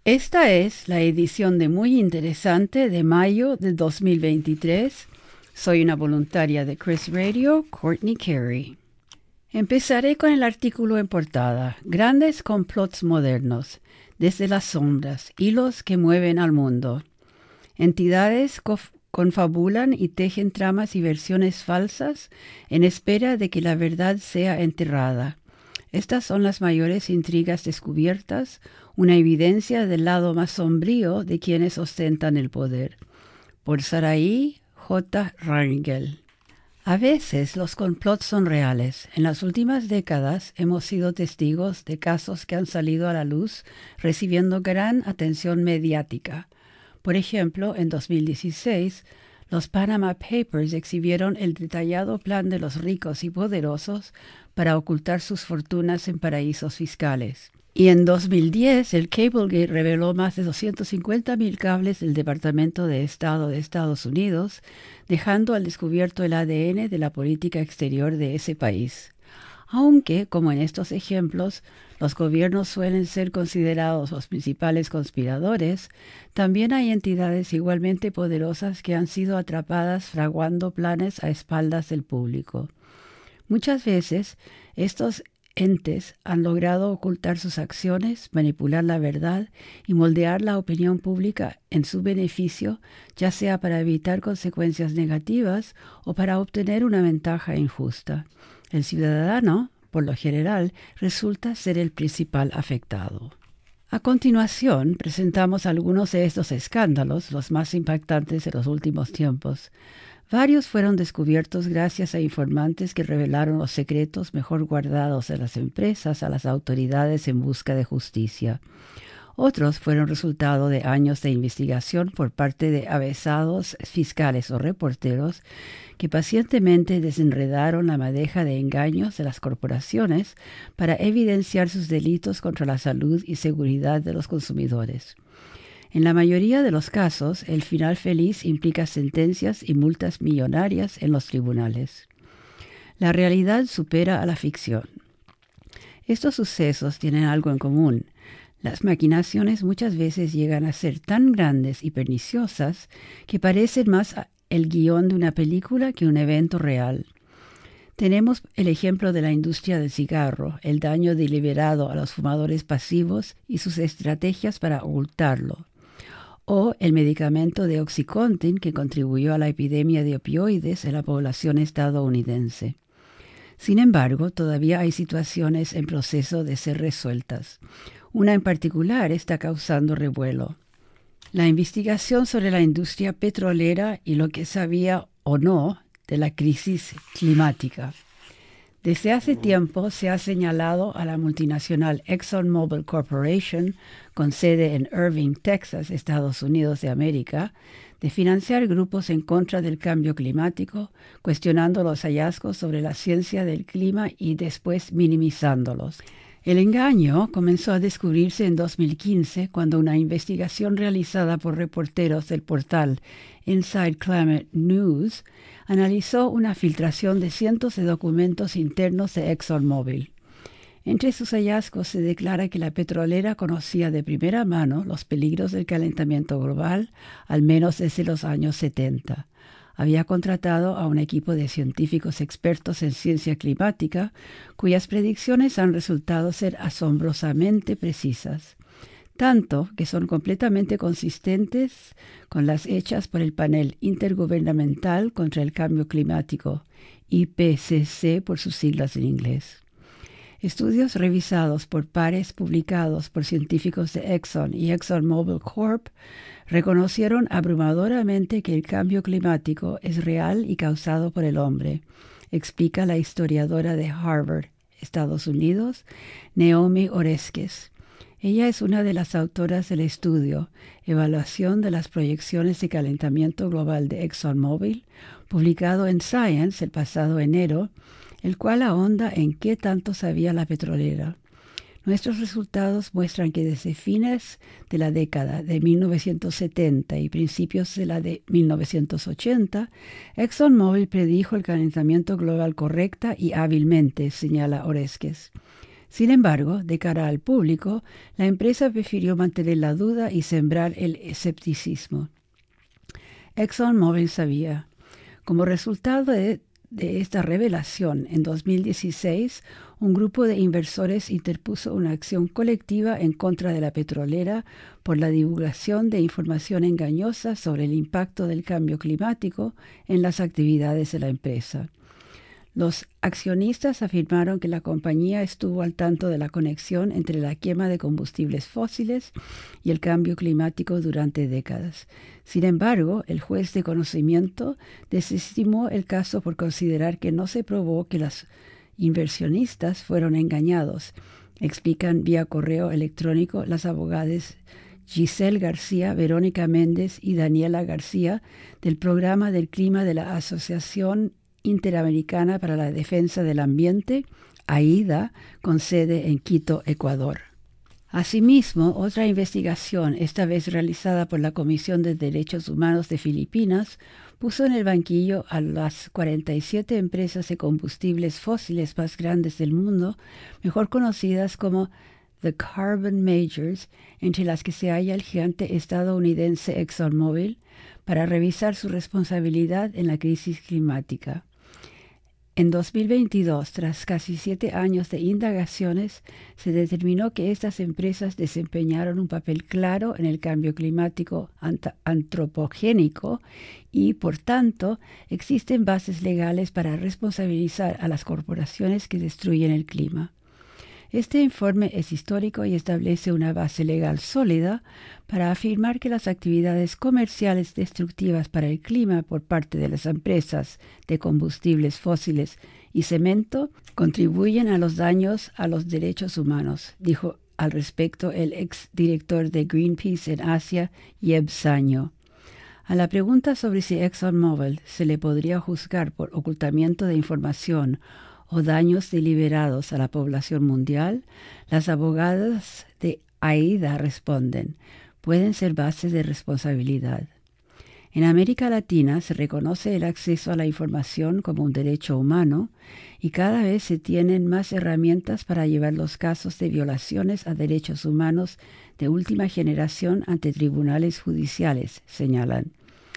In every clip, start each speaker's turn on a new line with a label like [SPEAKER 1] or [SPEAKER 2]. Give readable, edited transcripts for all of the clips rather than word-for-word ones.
[SPEAKER 1] Esta es la edición de Muy Interesante de mayo de 2023. Soy una voluntaria de Chris Radio, Courtney Carey. Empezaré con el artículo en portada, Grandes complots modernos, desde las sombras, hilos que mueven al mundo. Entidades confabulan y tejen tramas y versiones falsas en espera de que la verdad sea enterrada. Estas son las mayores intrigas descubiertas, una evidencia del lado más sombrío de quienes ostentan el poder. Por Sarai J. Rangel. A veces los complots son reales. En las últimas décadas hemos sido testigos de casos que han salido a la luz recibiendo gran atención mediática. Por ejemplo, en 2016, los Panama Papers exhibieron el detallado plan de los ricos y poderosos para ocultar sus fortunas en paraísos fiscales. Y en 2010, el Cablegate reveló más de 250,000 cables del Departamento de Estado de Estados Unidos, dejando al descubierto el ADN de la política exterior de ese país. Aunque, como en estos ejemplos, los gobiernos suelen ser considerados los principales conspiradores, también hay entidades igualmente poderosas que han sido atrapadas fraguando planes a espaldas del público. Muchas veces, estos entes han logrado ocultar sus acciones, manipular la verdad y moldear la opinión pública en su beneficio, ya sea para evitar consecuencias negativas o para obtener una ventaja injusta. El ciudadano, por lo general, resulta ser el principal afectado. A continuación, presentamos algunos de estos escándalos, los más impactantes de los últimos tiempos. Varios fueron descubiertos gracias a informantes que revelaron los secretos mejor guardados de las empresas a las autoridades en busca de justicia. Otros fueron resultado de años de investigación por parte de avesados fiscales o reporteros que pacientemente desenredaron la madeja de engaños de las corporaciones para evidenciar sus delitos contra la salud y seguridad de los consumidores. En la mayoría de los casos, el final feliz implica sentencias y multas millonarias en los tribunales. La realidad supera a la ficción. Estos sucesos tienen algo en común. Las maquinaciones muchas veces llegan a ser tan grandes y perniciosas que parecen más el guión de una película que un evento real. Tenemos el ejemplo de la industria del cigarro, el daño deliberado a los fumadores pasivos y sus estrategias para ocultarlo. O el medicamento de OxyContin que contribuyó a la epidemia de opioides en la población estadounidense. Sin embargo, todavía hay situaciones en proceso de ser resueltas. Una en particular está causando revuelo. La investigación sobre la industria petrolera y lo que sabía o no de la crisis climática. Desde hace tiempo se ha señalado a la multinacional ExxonMobil Corporation, con sede en Irving, Texas, Estados Unidos de América, de financiar grupos en contra del cambio climático, cuestionando los hallazgos sobre la ciencia del clima y después minimizándolos. El engaño comenzó a descubrirse en 2015 cuando una investigación realizada por reporteros del portal Inside Climate News analizó una filtración de cientos de documentos internos de ExxonMobil. Entre sus hallazgos se declara que la petrolera conocía de primera mano los peligros del calentamiento global, al menos desde los años 70. Había contratado a un equipo de científicos expertos en ciencia climática, cuyas predicciones han resultado ser asombrosamente precisas, tanto que son completamente consistentes con las hechas por el Panel Intergubernamental contra el Cambio Climático, IPCC por sus siglas en inglés. Estudios revisados por pares publicados por científicos de Exxon y ExxonMobil Corp reconocieron abrumadoramente que el cambio climático es real y causado por el hombre, explica la historiadora de Harvard, Estados Unidos, Naomi Oreskes. Ella es una de las autoras del estudio Evaluación de las proyecciones de calentamiento global de ExxonMobil, publicado en Science el pasado enero, el cual ahonda en qué tanto sabía la petrolera. Nuestros resultados muestran que desde fines de la década de 1970 y principios de la de 1980, ExxonMobil predijo el calentamiento global correcta y hábilmente, señala Oreskes. Sin embargo, de cara al público, la empresa prefirió mantener la duda y sembrar el escepticismo. ExxonMobil sabía. Como resultado de esta revelación, en 2016, un grupo de inversores interpuso una acción colectiva en contra de la petrolera por la divulgación de información engañosa sobre el impacto del cambio climático en las actividades de la empresa. Los accionistas afirmaron que la compañía estuvo al tanto de la conexión entre la quema de combustibles fósiles y el cambio climático durante décadas. Sin embargo, el juez de conocimiento desestimó el caso por considerar que no se probó que los inversionistas fueron engañados, explican vía correo electrónico las abogadas Giselle García, Verónica Méndez y Daniela García del Programa del Clima de la Asociación Interamericana para la Defensa del Ambiente, AIDA, con sede en Quito, Ecuador. Asimismo, otra investigación, esta vez realizada por la Comisión de Derechos Humanos de Filipinas, puso en el banquillo a las 47 empresas de combustibles fósiles más grandes del mundo, mejor conocidas como The Carbon Majors, entre las que se halla el gigante estadounidense ExxonMobil, para revisar su responsabilidad en la crisis climática. En 2022, tras casi 7 años de indagaciones, se determinó que estas empresas desempeñaron un papel claro en el cambio climático antropogénico y, por tanto, existen bases legales para responsabilizar a las corporaciones que destruyen el clima. Este informe es histórico y establece una base legal sólida para afirmar que las actividades comerciales destructivas para el clima por parte de las empresas de combustibles fósiles y cemento contribuyen a los daños a los derechos humanos, dijo al respecto el exdirector de Greenpeace en Asia, Yeb Saño. A la pregunta sobre si ExxonMobil se le podría juzgar por ocultamiento de información o daños deliberados a la población mundial, las abogadas de AIDA responden, pueden ser bases de responsabilidad. En América Latina se reconoce el acceso a la información como un derecho humano y cada vez se tienen más herramientas para llevar los casos de violaciones a derechos humanos de última generación ante tribunales judiciales, señalan.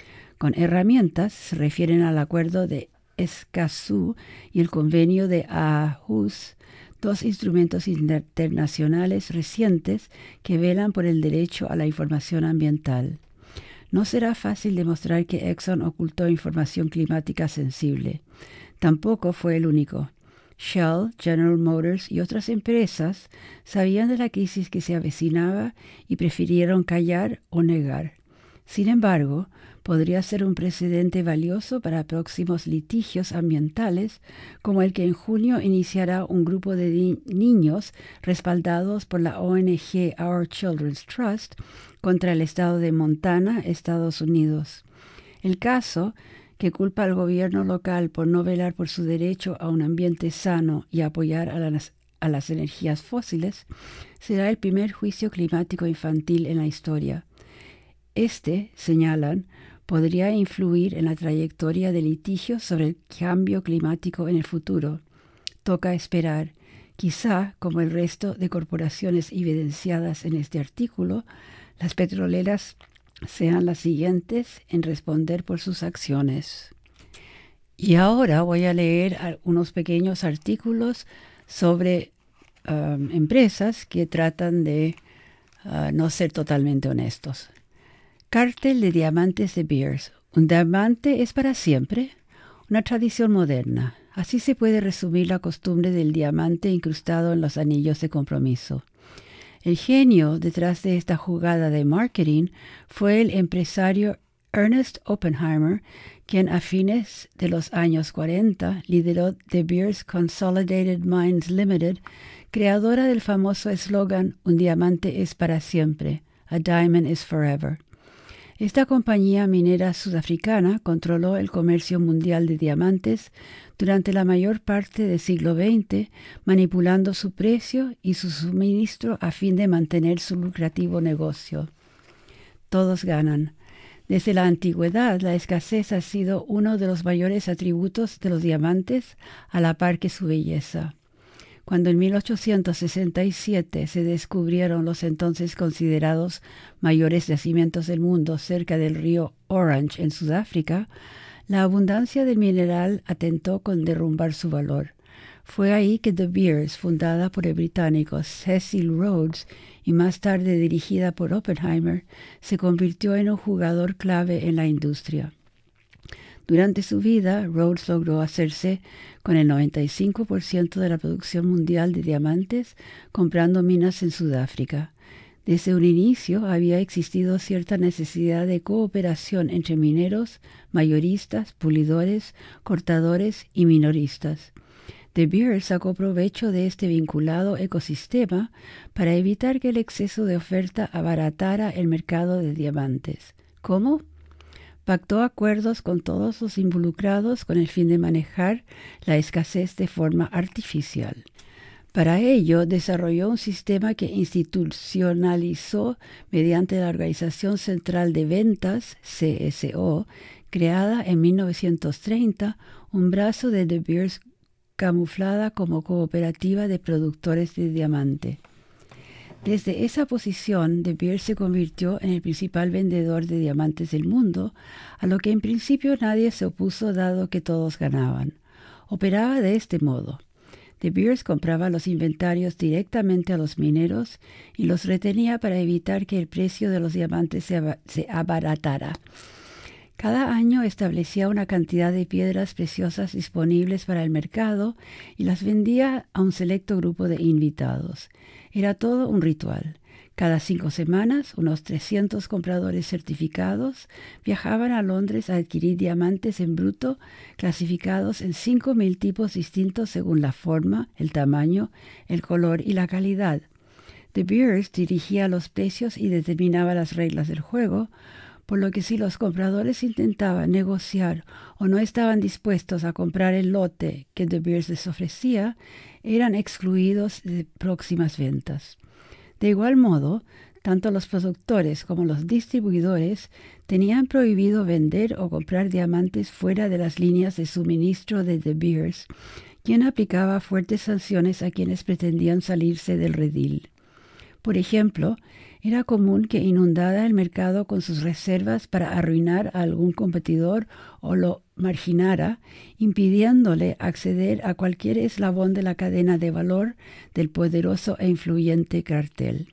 [SPEAKER 1] Con herramientas se refieren al acuerdo de Escazú y el convenio de Aarhus, dos instrumentos internacionales recientes que velan por el derecho a la información ambiental. No será fácil demostrar que Exxon ocultó información climática sensible. Tampoco fue el único. Shell, General Motors y otras empresas sabían de la crisis que se avecinaba y prefirieron callar o negar. Sin embargo, podría ser un precedente valioso para próximos litigios ambientales, como el que en junio iniciará un grupo de niños respaldados por la ONG Our Children's Trust contra el estado de Montana, Estados Unidos. El caso, que culpa al gobierno local por no velar por su derecho a un ambiente sano y apoyar a las energías fósiles, será el primer juicio climático infantil en la historia. Este, señalan, podría influir en la trayectoria de litigios sobre el cambio climático en el futuro. Toca esperar. Quizá, como el resto de corporaciones evidenciadas en este artículo, las petroleras sean las siguientes en responder por sus acciones. Y ahora voy a leer unos pequeños artículos sobre empresas que tratan de no ser totalmente honestos. Cártel de diamantes de Beers. ¿Un diamante es para siempre? Una tradición moderna. Así se puede resumir la costumbre del diamante incrustado en los anillos de compromiso. El genio detrás de esta jugada de marketing fue el empresario Ernest Oppenheimer, quien a fines de los años 40 lideró De Beers Consolidated Mines Limited, creadora del famoso eslogan «Un diamante es para siempre», «A diamond is forever». Esta compañía minera sudafricana controló el comercio mundial de diamantes durante la mayor parte del siglo XX, manipulando su precio y su suministro a fin de mantener su lucrativo negocio. Todos ganan. Desde la antigüedad, la escasez ha sido uno de los mayores atributos de los diamantes, a la par que su belleza. Cuando en 1867 se descubrieron los entonces considerados mayores yacimientos del mundo cerca del río Orange en Sudáfrica, la abundancia del mineral atentó con derrumbar su valor. Fue ahí que De Beers, fundada por el británico Cecil Rhodes y más tarde dirigida por Oppenheimer, se convirtió en un jugador clave en la industria. Durante su vida, Rhodes logró hacerse con el 95% de la producción mundial de diamantes comprando minas en Sudáfrica. Desde un inicio había existido cierta necesidad de cooperación entre mineros, mayoristas, pulidores, cortadores y minoristas. De Beers sacó provecho de este vinculado ecosistema para evitar que el exceso de oferta abaratara el mercado de diamantes. ¿Cómo? Pactó acuerdos con todos los involucrados con el fin de manejar la escasez de forma artificial. Para ello, desarrolló un sistema que institucionalizó mediante la Organización Central de Ventas, CSO, creada en 1930, un brazo de De Beers camuflada como cooperativa de productores de diamante. Desde esa posición, De Beers se convirtió en el principal vendedor de diamantes del mundo, a lo que en principio nadie se opuso dado que todos ganaban. Operaba de este modo. De Beers compraba los inventarios directamente a los mineros y los retenía para evitar que el precio de los diamantes se abaratara. Cada año establecía una cantidad de piedras preciosas disponibles para el mercado y las vendía a un selecto grupo de invitados. Era todo un ritual. Cada 5 semanas, unos 300 compradores certificados viajaban a Londres a adquirir diamantes en bruto clasificados en 5.000 tipos distintos según la forma, el tamaño, el color y la calidad. De Beers dirigía los precios y determinaba las reglas del juego, por lo que si los compradores intentaban negociar o no estaban dispuestos a comprar el lote que De Beers les ofrecía, eran excluidos de próximas ventas. De igual modo, tanto los productores como los distribuidores tenían prohibido vender o comprar diamantes fuera de las líneas de suministro de De Beers, quien aplicaba fuertes sanciones a quienes pretendían salirse del redil. Por ejemplo, era común que inundara el mercado con sus reservas para arruinar a algún competidor o lo marginara, impidiéndole acceder a cualquier eslabón de la cadena de valor del poderoso e influyente cartel.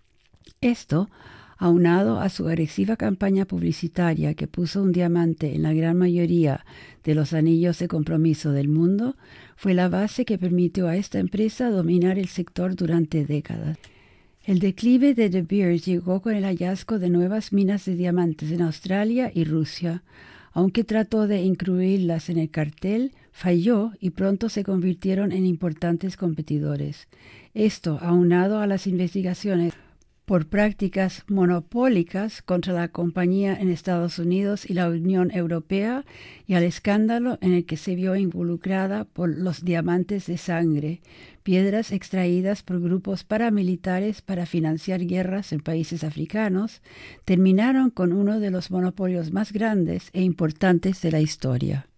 [SPEAKER 1] Esto, aunado a su agresiva campaña publicitaria que puso un diamante en la gran mayoría de los anillos de compromiso del mundo, fue la base que permitió a esta empresa dominar el sector durante décadas. El declive de De Beers llegó con el hallazgo de nuevas minas de diamantes en Australia y Rusia. Aunque trató de incluirlas en el cartel, falló y pronto se convirtieron en importantes competidores. Esto, aunado a las investigaciones por prácticas monopólicas contra la compañía en Estados Unidos y la Unión Europea, y al escándalo en el que se vio involucrada por los diamantes de sangre, piedras extraídas por grupos paramilitares para financiar guerras en países africanos, terminaron con uno de los monopolios más grandes e importantes de la historia.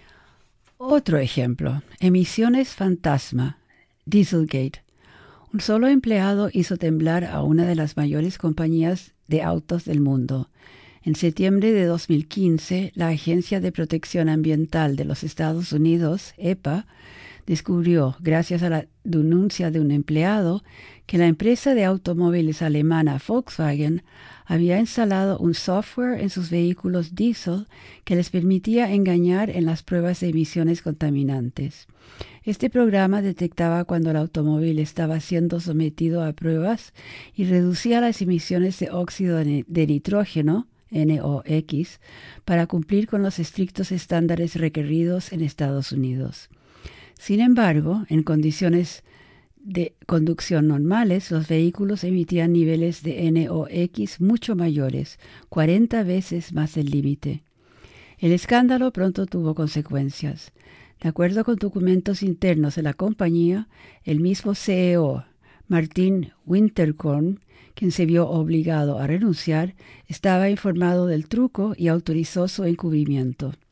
[SPEAKER 1] Otro ejemplo, emisiones fantasma, Dieselgate. Un solo empleado hizo temblar a una de las mayores compañías de autos del mundo. En septiembre de 2015, la Agencia de Protección Ambiental de los Estados Unidos, EPA, descubrió, gracias a la denuncia de un empleado, que la empresa de automóviles alemana Volkswagen había instalado un software en sus vehículos diésel que les permitía engañar en las pruebas de emisiones contaminantes. Este programa detectaba cuando el automóvil estaba siendo sometido a pruebas y reducía las emisiones de óxido de nitrógeno, NOx, para cumplir con los estrictos estándares requeridos en Estados Unidos. Sin embargo, en condiciones de conducción normales, los vehículos emitían niveles de NOx mucho mayores, 40 veces más del límite. El escándalo pronto tuvo consecuencias. De acuerdo con documentos internos de la compañía, el mismo CEO, Martin Winterkorn, quien se vio obligado a renunciar, estaba informado del truco y autorizó su encubrimiento.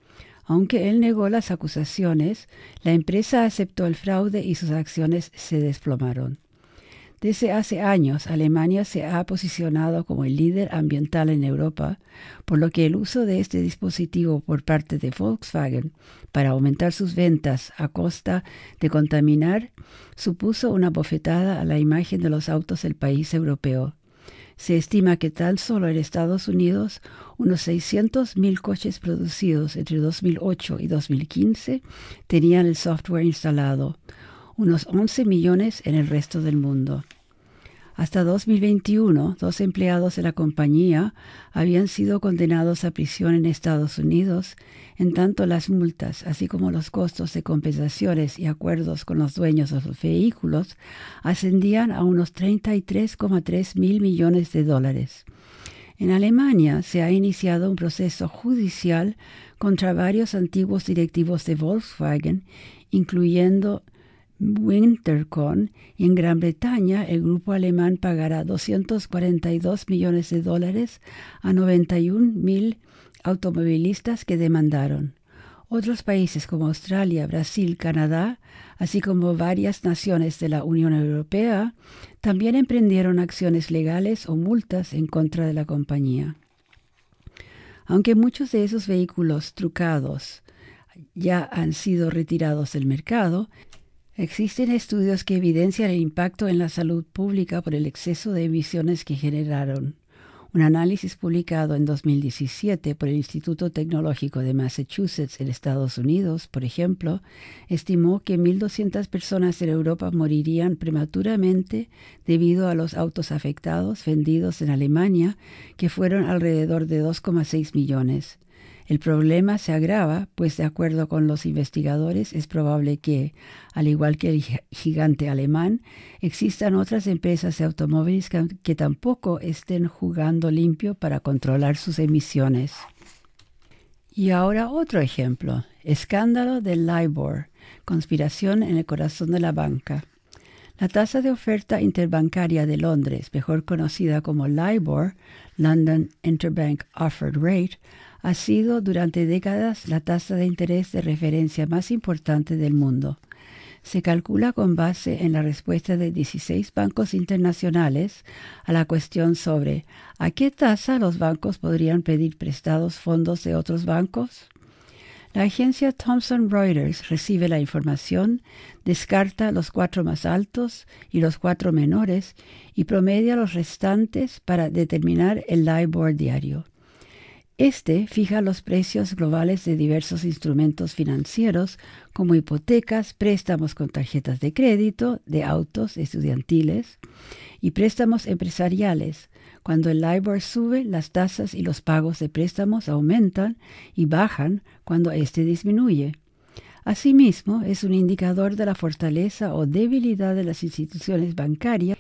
[SPEAKER 1] Aunque él negó las acusaciones, la empresa aceptó el fraude y sus acciones se desplomaron. Desde hace años, Alemania se ha posicionado como el líder ambiental en Europa, por lo que el uso de este dispositivo por parte de Volkswagen para aumentar sus ventas a costa de contaminar supuso una bofetada a la imagen de los autos del país europeo. Se estima que tan solo en Estados Unidos unos 600.000 coches producidos entre 2008 y 2015 tenían el software instalado, unos 11 millones en el resto del mundo. Hasta 2021, 2 empleados de la compañía habían sido condenados a prisión en Estados Unidos, en tanto las multas, así como los costos de compensaciones y acuerdos con los dueños de los vehículos, ascendían a unos 33,3 mil millones de dólares. En Alemania se ha iniciado un proceso judicial contra varios antiguos directivos de Volkswagen, incluyendo Winterkorn, y en Gran Bretaña el grupo alemán pagará 242 millones de dólares a 91.000 automovilistas que demandaron. Otros países como Australia, Brasil, Canadá, así como varias naciones de la Unión Europea, también emprendieron acciones legales o multas en contra de la compañía. Aunque muchos de esos vehículos trucados ya han sido retirados del mercado, existen estudios que evidencian el impacto en la salud pública por el exceso de emisiones que generaron. Un análisis publicado en 2017 por el Instituto Tecnológico de Massachusetts en Estados Unidos, por ejemplo, estimó que 1.200 personas en Europa morirían prematuramente debido a los autos afectados vendidos en Alemania, que fueron alrededor de 2,6 millones. El problema se agrava, pues de acuerdo con los investigadores es probable que, al igual que el gigante alemán, existan otras empresas de automóviles que tampoco estén jugando limpio para controlar sus emisiones. Y ahora otro ejemplo, escándalo del LIBOR, conspiración en el corazón de la banca. La tasa de oferta interbancaria de Londres, mejor conocida como LIBOR, London Interbank Offered Rate, ha sido durante décadas la tasa de interés de referencia más importante del mundo. Se calcula con base en la respuesta de 16 bancos internacionales a la cuestión sobre ¿a qué tasa los bancos podrían pedir prestados fondos de otros bancos? La agencia Thomson Reuters recibe la información, descarta los 4 más altos y los 4 menores y promedia los restantes para determinar el LIBOR diario. Este fija los precios globales de diversos instrumentos financieros como hipotecas, préstamos con tarjetas de crédito, de autos estudiantiles y préstamos empresariales. Cuando el LIBOR sube, las tasas y los pagos de préstamos aumentan y bajan cuando éste disminuye. Asimismo, es un indicador de la fortaleza o debilidad de las instituciones bancarias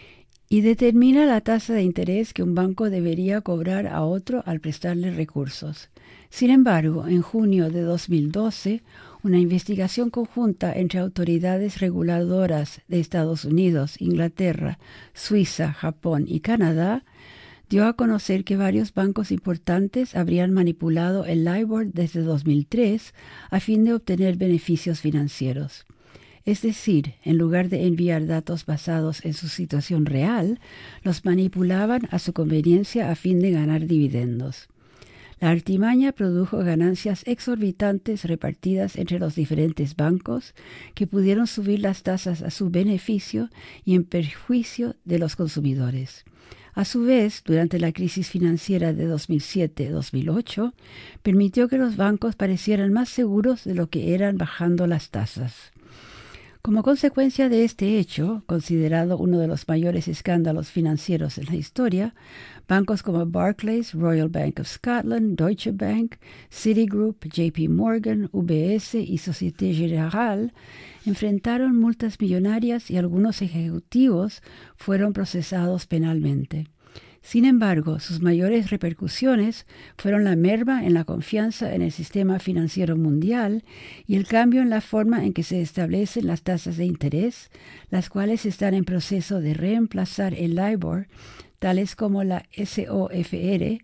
[SPEAKER 1] y determina la tasa de interés que un banco debería cobrar a otro al prestarle recursos. Sin embargo, en junio de 2012, una investigación conjunta entre autoridades reguladoras de Estados Unidos, Inglaterra, Suiza, Japón y Canadá dio a conocer que varios bancos importantes habrían manipulado el LIBOR desde 2003 a fin de obtener beneficios financieros. Es decir, en lugar de enviar datos basados en su situación real, los manipulaban a su conveniencia a fin de ganar dividendos. La artimaña produjo ganancias exorbitantes repartidas entre los diferentes bancos que pudieron subir las tasas a su beneficio y en perjuicio de los consumidores. A su vez, durante la crisis financiera de 2007-2008, permitió que los bancos parecieran más seguros de lo que eran bajando las tasas. Como consecuencia de este hecho, considerado uno de los mayores escándalos financieros en la historia, bancos como Barclays, Royal Bank of Scotland, Deutsche Bank, Citigroup, JP Morgan, UBS y Société Générale enfrentaron multas millonarias y algunos ejecutivos fueron procesados penalmente. Sin embargo, sus mayores repercusiones fueron la merma en la confianza en el sistema financiero mundial y el cambio en la forma en que se establecen las tasas de interés, las cuales están en proceso de reemplazar el LIBOR, tales como la SOFR,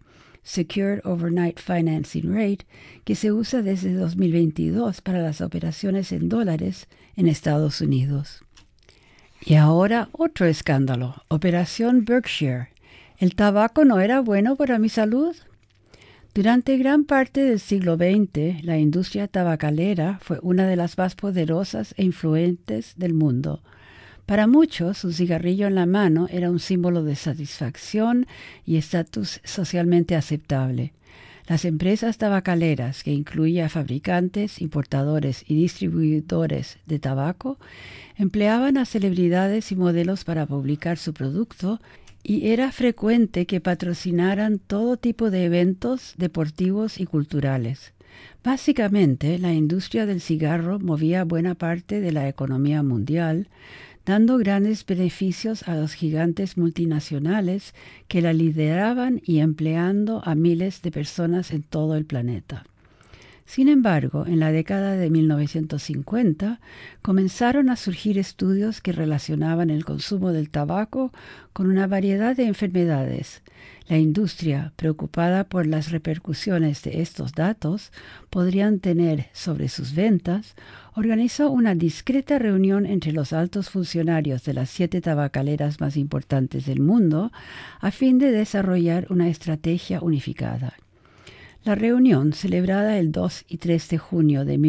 [SPEAKER 1] Secured Overnight Financing Rate, que se usa desde 2022 para las operaciones en dólares en Estados Unidos. Y ahora otro escándalo, Operación Berkshire. ¿El tabaco no era bueno para mi salud? Durante gran parte del siglo XX, la industria tabacalera fue una de las más poderosas e influyentes del mundo. Para muchos, un cigarrillo en la mano era un símbolo de satisfacción y estatus socialmente aceptable. Las empresas tabacaleras, que incluía fabricantes, importadores y distribuidores de tabaco, empleaban a celebridades y modelos para publicar su producto, y era frecuente que patrocinaran todo tipo de eventos deportivos y culturales. Básicamente, la industria del cigarro movía buena parte de la economía mundial, dando grandes beneficios a los gigantes multinacionales que la lideraban y empleando a miles de personas en todo el planeta. Sin embargo, en la década de 1950 comenzaron a surgir estudios que relacionaban el consumo del tabaco con una variedad de enfermedades. La industria, preocupada por las repercusiones de estos datos podrían tener sobre sus ventas, organizó una discreta reunión entre los altos funcionarios de las 7 tabacaleras más importantes del mundo a fin de desarrollar una estrategia unificada. La reunión, celebrada el 2 y 3 de junio de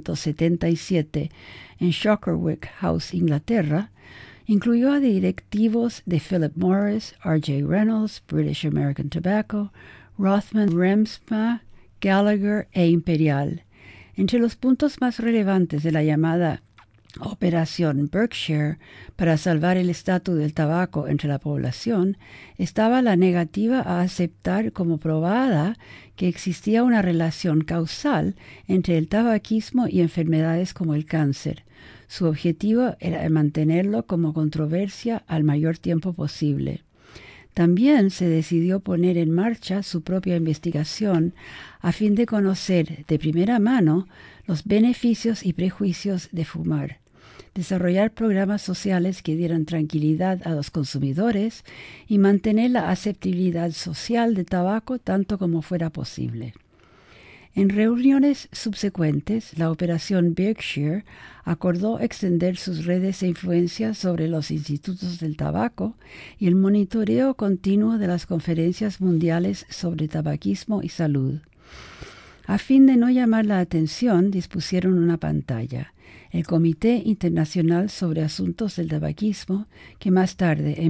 [SPEAKER 1] 1977 en Shockerwick House, Inglaterra, incluyó a directivos de Philip Morris, R.J. Reynolds, British American Tobacco, Rothman, Remsma, Gallagher e Imperial. Entre los puntos más relevantes de la llamada Operación Berkshire para salvar el estatus del tabaco entre la población estaba la negativa a aceptar como probada que existía una relación causal entre el tabaquismo y enfermedades como el cáncer. Su objetivo era mantenerlo como controversia al mayor tiempo posible. También se decidió poner en marcha su propia investigación a fin de conocer de primera mano los beneficios y prejuicios de fumar, desarrollar programas sociales que dieran tranquilidad a los consumidores y mantener la aceptabilidad social del tabaco tanto como fuera posible. En reuniones subsecuentes, la Operación Berkshire acordó extender sus redes de influencia sobre los institutos del tabaco y el monitoreo continuo de las conferencias mundiales sobre tabaquismo y salud. A fin de no llamar la atención, dispusieron una pantalla. El Comité Internacional sobre Asuntos del Tabaquismo, que más tarde, en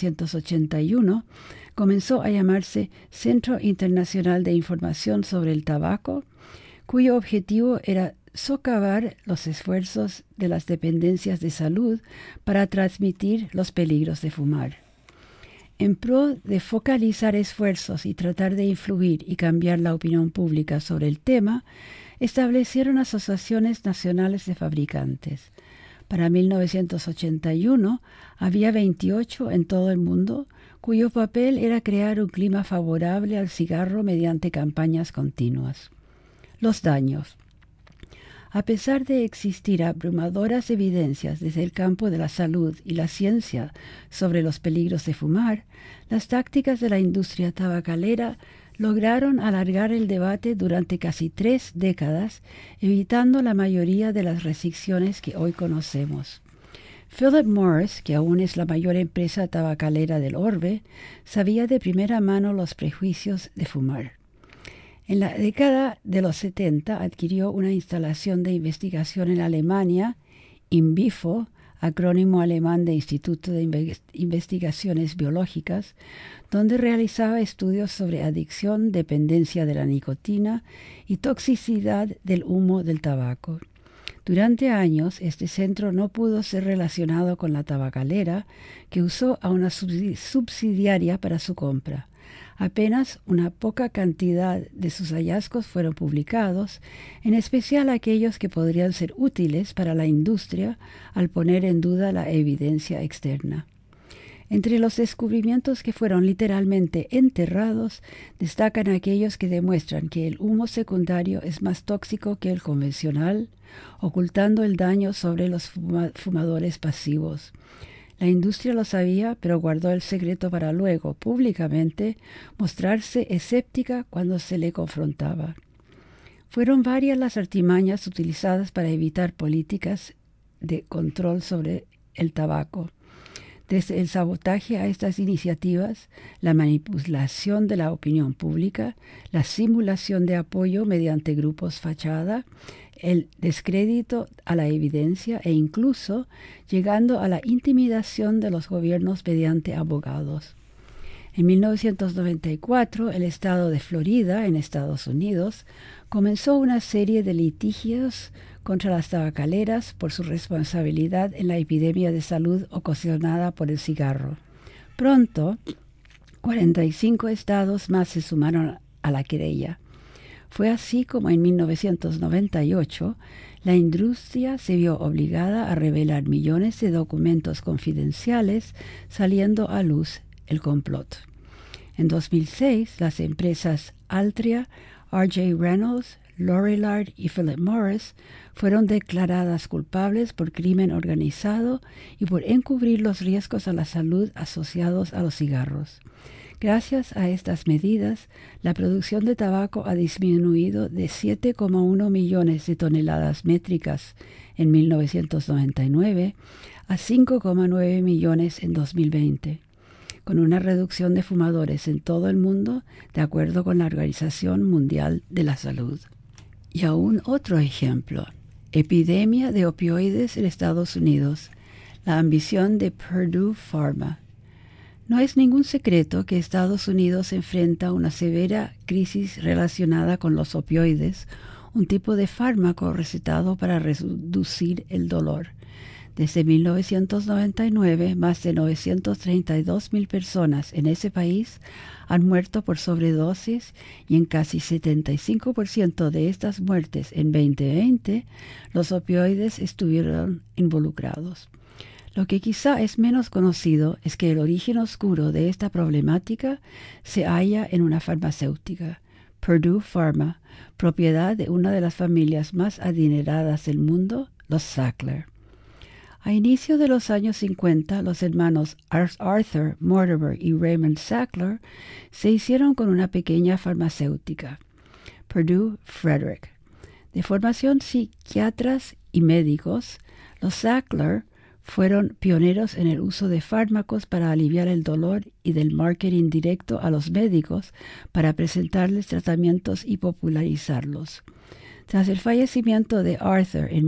[SPEAKER 1] 1981, comenzó a llamarse Centro Internacional de Información sobre el Tabaco, cuyo objetivo era socavar los esfuerzos de las dependencias de salud para transmitir los peligros de fumar. En pro de focalizar esfuerzos y tratar de influir y cambiar la opinión pública sobre el tema, establecieron asociaciones nacionales de fabricantes. Para 1981 había 28 en todo el mundo, cuyo papel era crear un clima favorable al cigarro mediante campañas continuas. Los daños. A pesar de existir abrumadoras evidencias desde el campo de la salud y la ciencia sobre los peligros de fumar, las tácticas de la industria tabacalera lograron alargar el debate durante casi 3 décadas, evitando la mayoría de las restricciones que hoy conocemos. Philip Morris, que aún es la mayor empresa tabacalera del orbe, sabía de primera mano los prejuicios de fumar. En la década de los 70 adquirió una instalación de investigación en Alemania, INVIFO, acrónimo alemán de Instituto de Investigaciones Biológicas, donde realizaba estudios sobre adicción, dependencia de la nicotina y toxicidad del humo del tabaco. Durante años, este centro no pudo ser relacionado con la tabacalera, que usó a una subsidiaria para su compra. Apenas una poca cantidad de sus hallazgos fueron publicados, en especial aquellos que podrían ser útiles para la industria al poner en duda la evidencia externa. Entre los descubrimientos que fueron literalmente enterrados, destacan aquellos que demuestran que el humo secundario es más tóxico que el convencional, ocultando el daño sobre los fumadores pasivos. La industria lo sabía, pero guardó el secreto para luego, públicamente, mostrarse escéptica cuando se le confrontaba. Fueron varias las artimañas utilizadas para evitar políticas de control sobre el tabaco. Desde el sabotaje a estas iniciativas, la manipulación de la opinión pública, la simulación de apoyo mediante grupos fachada, el descrédito a la evidencia e incluso llegando a la intimidación de los gobiernos mediante abogados. En 1994, el estado de Florida, en Estados Unidos, comenzó una serie de litigios contra las tabacaleras por su responsabilidad en la epidemia de salud ocasionada por el cigarro. Pronto, 45 estados más se sumaron a la querella. Fue así como en 1998 la industria se vio obligada a revelar millones de documentos confidenciales, saliendo a luz el complot. En 2006, las empresas Altria, R.J. Reynolds, Lorillard y Philip Morris fueron declaradas culpables por crimen organizado y por encubrir los riesgos a la salud asociados a los cigarros. Gracias a estas medidas, la producción de tabaco ha disminuido de 7,1 millones de toneladas métricas en 1999 a 5,9 millones en 2020, con una reducción de fumadores en todo el mundo, de acuerdo con la Organización Mundial de la Salud. Y aún otro ejemplo: epidemia de opioides en Estados Unidos, la ambición de Purdue Pharma. No es ningún secreto que Estados Unidos enfrenta una severa crisis relacionada con los opioides, un tipo de fármaco recetado para reducir el dolor. Desde 1999, más de 932,000 personas en ese país han muerto por sobredosis y en casi 75% de estas muertes en 2020, los opioides estuvieron involucrados. Lo que quizá es menos conocido es que el origen oscuro de esta problemática se halla en una farmacéutica, Purdue Pharma, propiedad de una de las familias más adineradas del mundo, los Sackler. A inicio de los años 50, los hermanos Arthur, Mortimer y Raymond Sackler se hicieron con una pequeña farmacéutica, Purdue Frederick. De formación psiquiatras y médicos, los Sackler fueron pioneros en el uso de fármacos para aliviar el dolor y del marketing directo a los médicos para presentarles tratamientos y popularizarlos. Tras el fallecimiento de Arthur en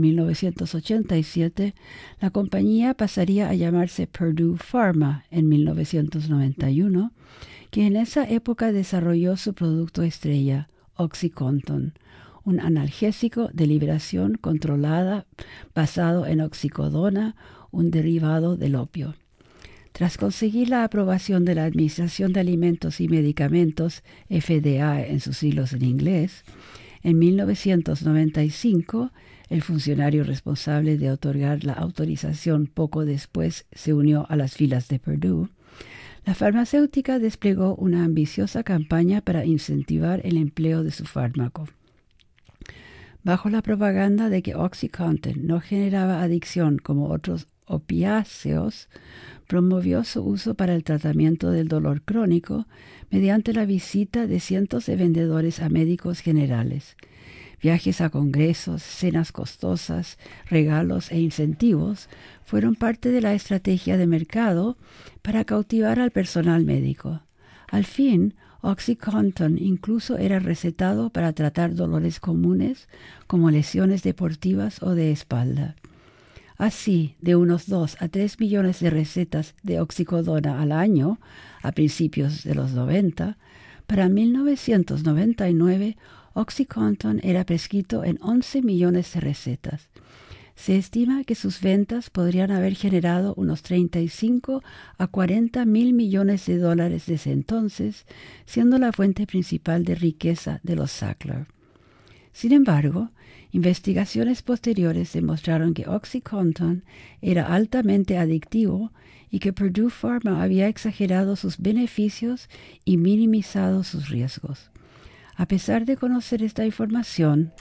[SPEAKER 1] 1987, la compañía pasaría a llamarse Purdue Pharma en 1991, que en esa época desarrolló su producto estrella, OxyContin, un analgésico de liberación controlada basado en oxicodona, un derivado del opio. Tras conseguir la aprobación de la Administración de Alimentos y Medicamentos, FDA en sus siglos en inglés, en 1995, el funcionario responsable de otorgar la autorización poco después se unió a las filas de Purdue. La farmacéutica desplegó una ambiciosa campaña para incentivar el empleo de su fármaco. Bajo la propaganda de que OxyContin no generaba adicción como otros opiáceos, promovió su uso para el tratamiento del dolor crónico mediante la visita de cientos de vendedores a médicos generales. Viajes a congresos, cenas costosas, regalos e incentivos fueron parte de la estrategia de mercado para cautivar al personal médico. Al fin, OxyContin incluso era recetado para tratar dolores comunes como lesiones deportivas o de espalda. Así, de unos 2 a 3 millones de recetas de oxicodona al año, a principios de los 90, para 1999, OxyContin era prescrito en 11 millones de recetas. Se estima que sus ventas podrían haber generado unos 35 a 40 mil millones de dólares desde entonces, siendo la fuente principal de riqueza de los Sackler. Sin embargo, investigaciones posteriores demostraron que OxyContin era altamente adictivo y que Purdue Pharma había exagerado sus beneficios y minimizado sus riesgos. A pesar de conocer esta información,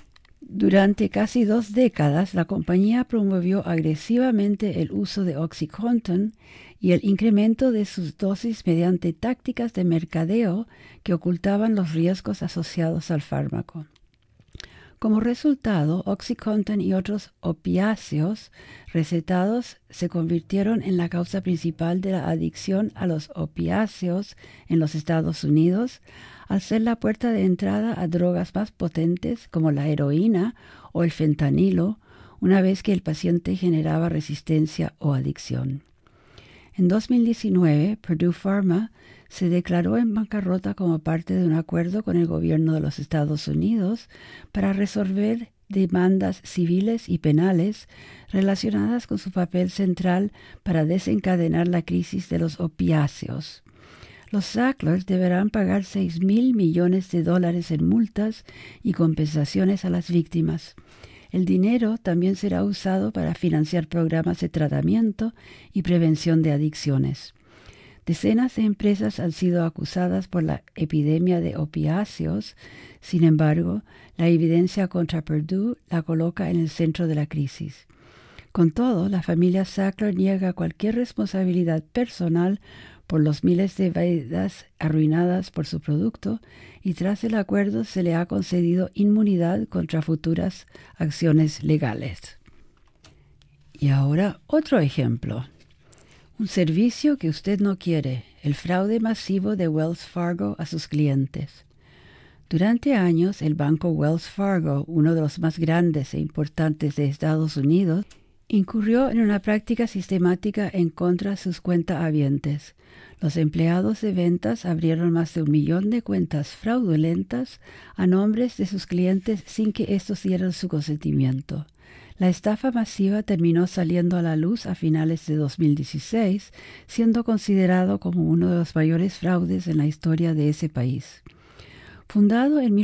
[SPEAKER 1] Durante casi 2 décadas, la compañía promovió agresivamente el uso de OxyContin y el incremento de sus dosis mediante tácticas de mercadeo que ocultaban los riesgos asociados al fármaco. Como resultado, OxyContin y otros opiáceos recetados se convirtieron en la causa principal de la adicción a los opiáceos en los Estados Unidos, al ser la puerta de entrada a drogas más potentes como la heroína o el fentanilo, una vez que el paciente generaba resistencia o adicción. En 2019, Purdue Pharma se declaró en bancarrota como parte de un acuerdo con el gobierno de los Estados Unidos para resolver demandas civiles y penales relacionadas con su papel central para desencadenar la crisis de los opiáceos. Los Sacklers deberán pagar $6,000 millones en multas y compensaciones a las víctimas. El dinero también será usado para financiar programas de tratamiento y prevención de adicciones. Decenas de empresas han sido acusadas por la epidemia de opiáceos. Sin embargo, la evidencia contra Purdue la coloca en el centro de la crisis. Con todo, la familia Sackler niega cualquier responsabilidad personal por los miles de vidas arruinadas por su producto y tras el acuerdo se le ha concedido inmunidad contra futuras acciones legales. Y ahora otro ejemplo. Un servicio que usted no quiere, el fraude masivo de Wells Fargo a sus clientes. Durante años, el banco Wells Fargo, uno de los más grandes e importantes de Estados Unidos, incurrió en una práctica sistemática en contra de sus cuentahabientes. Los empleados de ventas abrieron más de 1 millón de cuentas fraudulentas a nombres de sus clientes sin que estos dieran su consentimiento. La estafa masiva terminó saliendo a la luz a finales de 2016, siendo considerado como uno de los mayores fraudes en la historia de ese país. Fundado en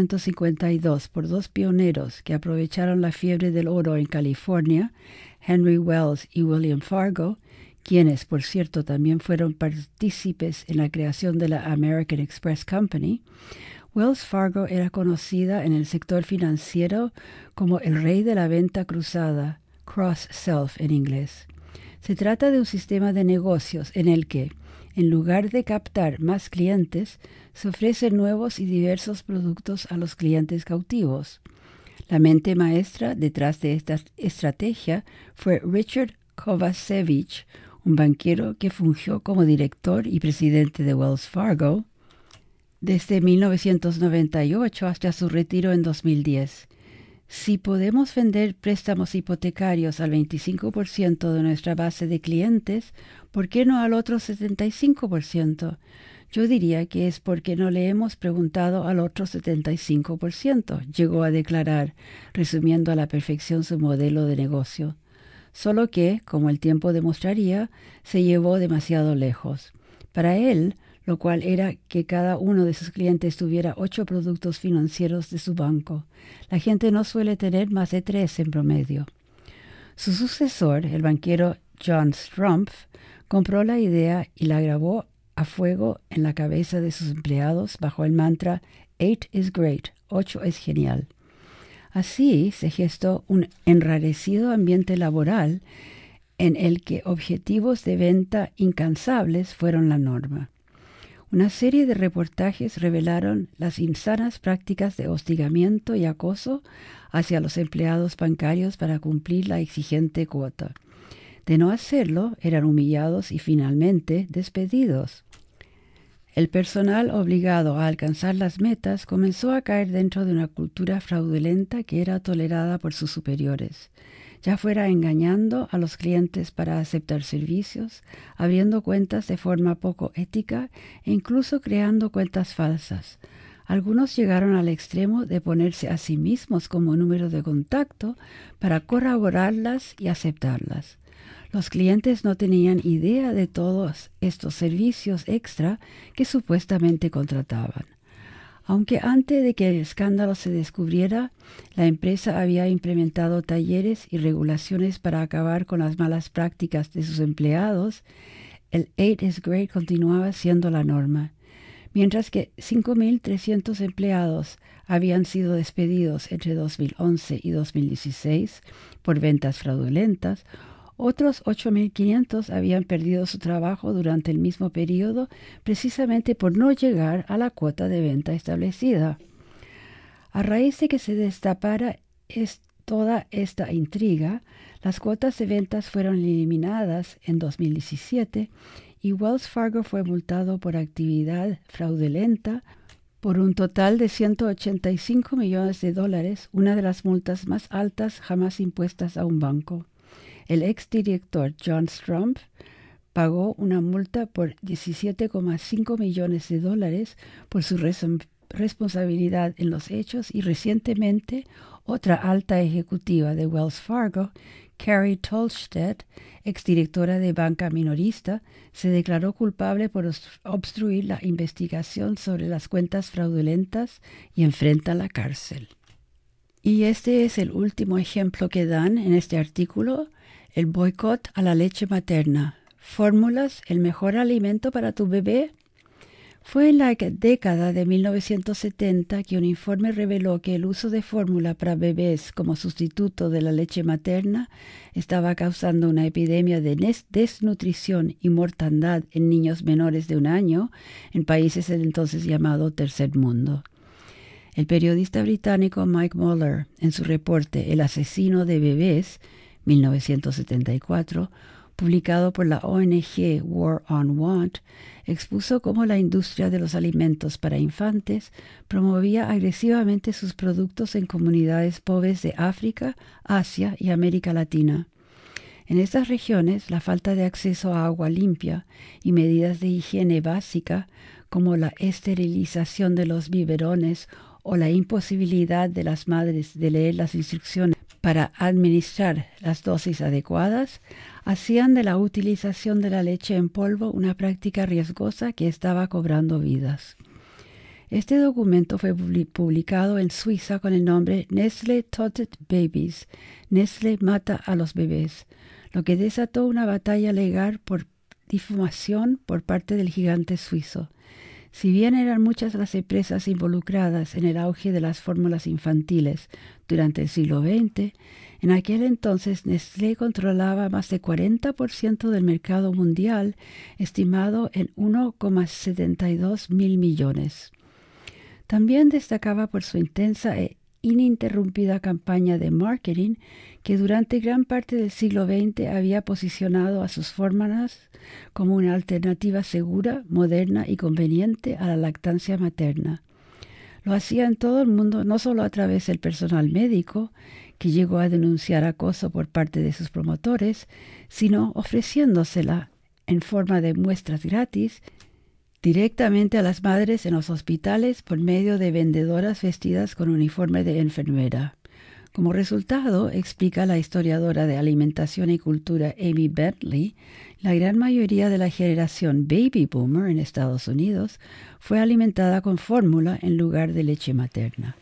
[SPEAKER 1] 1852 por 2 pioneros que aprovecharon la fiebre del oro en California, Henry Wells y William Fargo, quienes, por cierto, también fueron partícipes en la creación de la American Express Company, Wells Fargo era conocida en el sector financiero como el rey de la venta cruzada, cross-self en inglés. Se trata de un sistema de negocios en el que, en lugar de captar más clientes, se ofrecen nuevos y diversos productos a los clientes cautivos. La mente maestra detrás de esta estrategia fue Richard Kovacevic, un banquero que fungió como director y presidente de Wells Fargo desde 1998 hasta su retiro en 2010. Si podemos vender préstamos hipotecarios al 25% de nuestra base de clientes, ¿por qué no al otro 75%? Yo diría que es porque no le hemos preguntado al otro 75%, llegó a declarar, resumiendo a la perfección su modelo de negocio. Solo que, como el tiempo demostraría, se llevó demasiado lejos. Para él, lo cual era que cada uno de sus clientes tuviera 8 productos financieros de su banco. La gente no suele tener más de 3 en promedio. Su sucesor, el banquero John Strumpf, compró la idea y la grabó a fuego en la cabeza de sus empleados bajo el mantra 8 is great, 8 es genial. Así se gestó un enrarecido ambiente laboral en el que objetivos de venta incansables fueron la norma. Una serie de reportajes revelaron las insanas prácticas de hostigamiento y acoso hacia los empleados bancarios para cumplir la exigente cuota. De no hacerlo, eran humillados y finalmente despedidos. El personal obligado a alcanzar las metas comenzó a caer dentro de una cultura fraudulenta que era tolerada por sus superiores, ya fuera engañando a los clientes para aceptar servicios, abriendo cuentas de forma poco ética e incluso creando cuentas falsas. Algunos llegaron al extremo de ponerse a sí mismos como número de contacto para corroborarlas y aceptarlas. Los clientes no tenían idea de todos estos servicios extra que supuestamente contrataban. Aunque antes de que el escándalo se descubriera, la empresa había implementado talleres y regulaciones para acabar con las malas prácticas de sus empleados, el 8 is great continuaba siendo la norma. mientras que 5.300 empleados habían sido despedidos entre 2011 y 2016 por ventas fraudulentas. Otros 8.500 habían perdido su trabajo durante el mismo periodo precisamente por no llegar a la cuota de venta establecida. A raíz de que se destapara toda esta intriga, las cuotas de ventas fueron eliminadas en 2017 y Wells Fargo fue multado por actividad fraudulenta por un total de $185 millones, una de las multas más altas jamás impuestas a un banco. El exdirector John Trump pagó una multa por $17,5 millones por su responsabilidad en los hechos y recientemente otra alta ejecutiva de Wells Fargo, Carrie Tolstedt, exdirectora de banca minorista, se declaró culpable por obstruir la investigación sobre las cuentas fraudulentas y enfrenta la cárcel. Y este es el último ejemplo que dan en este artículo: el boicot a la leche materna. ¿Fórmulas el mejor alimento para tu bebé? Fue en la década de 1970 que un informe reveló que el uso de fórmula para bebés como sustituto de la leche materna estaba causando una epidemia de desnutrición y mortandad en niños menores de 1 año en países del entonces llamado Tercer Mundo. El periodista británico Mike Muller, en su reporte El asesino de bebés, 1974, publicado por la ONG War on Want, expuso cómo la industria de los alimentos para infantes promovía agresivamente sus productos en comunidades pobres de África, Asia y América Latina. En estas regiones, la falta de acceso a agua limpia y medidas de higiene básica, como la esterilización de los biberones o la imposibilidad de las madres de leer las instrucciones para administrar las dosis adecuadas, hacían de la utilización de la leche en polvo una práctica riesgosa que estaba cobrando vidas. Este documento fue publicado en Suiza con el nombre Nestlé Tötet Babies, Nestlé mata a los bebés, lo que desató una batalla legal por difamación por parte del gigante suizo. Si bien eran muchas las empresas involucradas en el auge de las fórmulas infantiles durante el siglo XX, en aquel entonces Nestlé controlaba más del 40% del mercado mundial, estimado en 1,72 mil millones. También destacaba por su intensa e ininterrumpida campaña de marketing que durante gran parte del siglo XX había posicionado a sus fórmulas como una alternativa segura, moderna y conveniente a la lactancia materna. Lo hacía en todo el mundo, no solo a través del personal médico, que llegó a denunciar acoso por parte de sus promotores, sino ofreciéndosela en forma de muestras gratis directamente a las madres en los hospitales por medio de vendedoras vestidas con uniforme de enfermera. Como resultado, explica la historiadora de alimentación y cultura Amy Bentley, la gran mayoría de la generación baby boomer en Estados Unidos fue alimentada con fórmula en lugar de leche materna.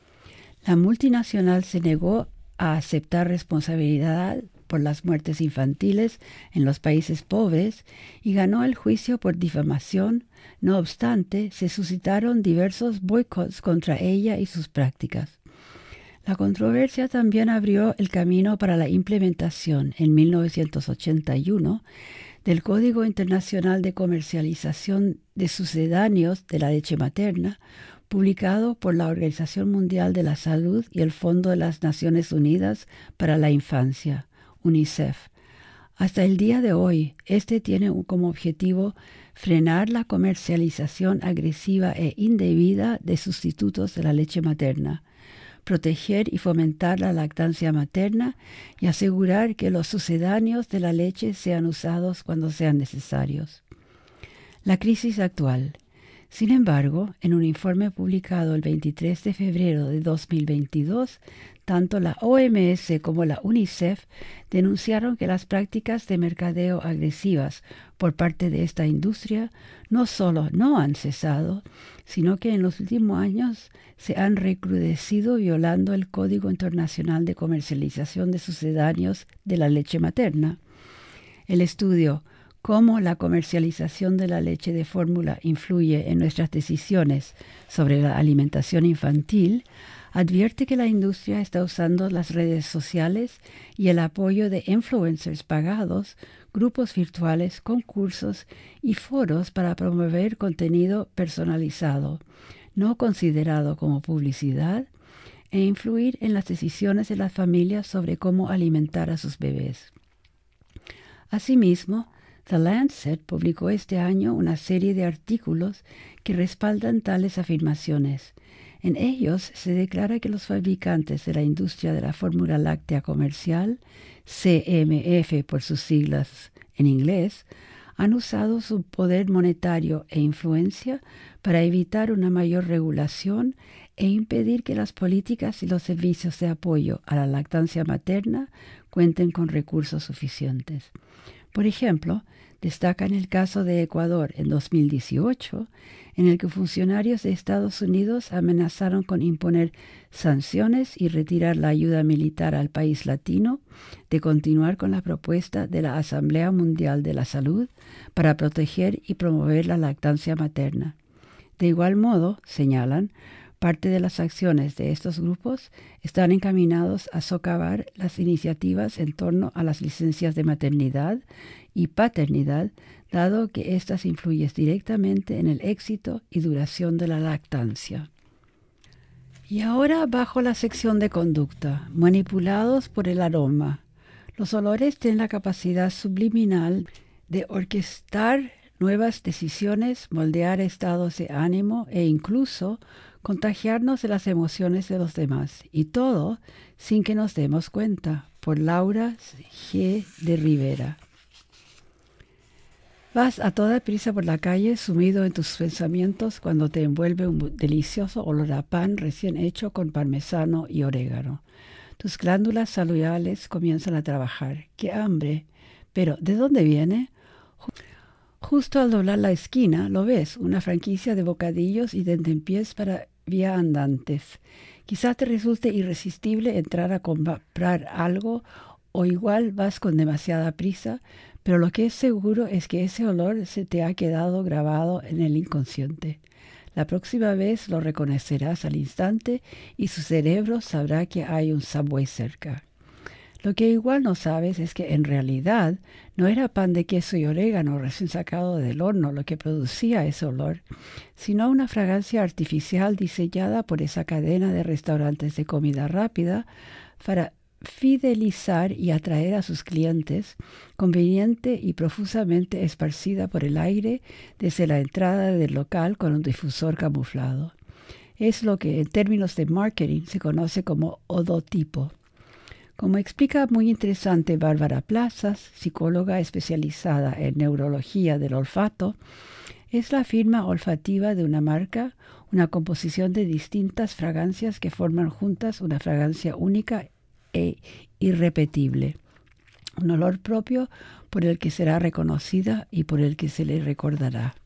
[SPEAKER 1] La multinacional se negó a aceptar responsabilidad por las muertes infantiles en los países pobres y ganó el juicio por difamación. No obstante, se suscitaron diversos boicots contra ella y sus prácticas. La controversia también abrió el camino para la implementación en 1981 del Código Internacional de Comercialización de Sucedáneos de la Leche Materna, publicado por la Organización Mundial de la Salud y el Fondo de las Naciones Unidas para la Infancia, UNICEF. Hasta el día de hoy, este tiene como objetivo frenar la comercialización agresiva e indebida de sustitutos de la leche materna, proteger y fomentar la lactancia materna y asegurar que los sucedáneos de la leche sean usados cuando sean necesarios. La crisis actual. Sin embargo, en un informe publicado el 23 de febrero de 2022, tanto la OMS como la UNICEF denunciaron que las prácticas de mercadeo agresivas por parte de esta industria no solo no han cesado, sino que en los últimos años se han recrudecido violando el Código Internacional de Comercialización de Sucedáneos de la Leche Materna. El estudio cómo la comercialización de la leche de fórmula influye en nuestras decisiones sobre la alimentación infantil, advierte que la industria está usando las redes sociales y el apoyo de influencers pagados, grupos virtuales, concursos y foros para promover contenido personalizado, no considerado como publicidad, e influir en las decisiones de las familias sobre cómo alimentar a sus bebés. Asimismo, The Lancet publicó este año una serie de artículos que respaldan tales afirmaciones. En ellos se declara que los fabricantes de la industria de la fórmula láctea comercial, CMF por sus siglas en inglés, han usado su poder monetario e influencia para evitar una mayor regulación e impedir que las políticas y los servicios de apoyo a la lactancia materna cuenten con recursos suficientes. Por ejemplo, destacan el caso de Ecuador en 2018, en el que funcionarios de Estados Unidos amenazaron con imponer sanciones y retirar la ayuda militar al país latino de continuar con la propuesta de la Asamblea Mundial de la Salud para proteger y promover la lactancia materna. De igual modo, señalan, parte de las acciones de estos grupos están encaminados a socavar las iniciativas en torno a las licencias de maternidad y paternidad, dado que éstas influyen directamente en el éxito y duración de la lactancia. Y ahora bajo la sección de conducta, manipulados por el aroma. Los olores tienen la capacidad subliminal de orquestar nuevas decisiones, moldear estados de ánimo e incluso contagiarnos de las emociones de los demás. Y todo sin que nos demos cuenta. Por Laura G. de Rivera. Vas a toda prisa por la calle sumido en tus pensamientos cuando te envuelve un delicioso olor a pan recién hecho con parmesano y orégano. Tus glándulas saludales comienzan a trabajar. ¡Qué hambre! Pero, ¿de dónde viene? Justo al doblar la esquina, lo ves, una franquicia de bocadillos y tentempiés para viandantes. Quizás te resulte irresistible entrar a comprar algo o igual vas con demasiada prisa, pero lo que es seguro es que ese olor se te ha quedado grabado en el inconsciente. La próxima vez lo reconocerás al instante y su cerebro sabrá que hay un Subway cerca. Lo que igual no sabes es que en realidad no era pan de queso y orégano recién sacado del horno lo que producía ese olor, sino una fragancia artificial diseñada por esa cadena de restaurantes de comida rápida para fidelizar y atraer a sus clientes, conveniente y profusamente esparcida por el aire desde la entrada del local con un difusor camuflado. Es lo que en términos de marketing se conoce como odotipo. Como explica muy interesante Bárbara Plazas, psicóloga especializada en neurología del olfato, es la firma olfativa de una marca, una composición de distintas fragancias que forman juntas una fragancia única e irrepetible. Un olor propio por el que será reconocida y por el que se le recordará.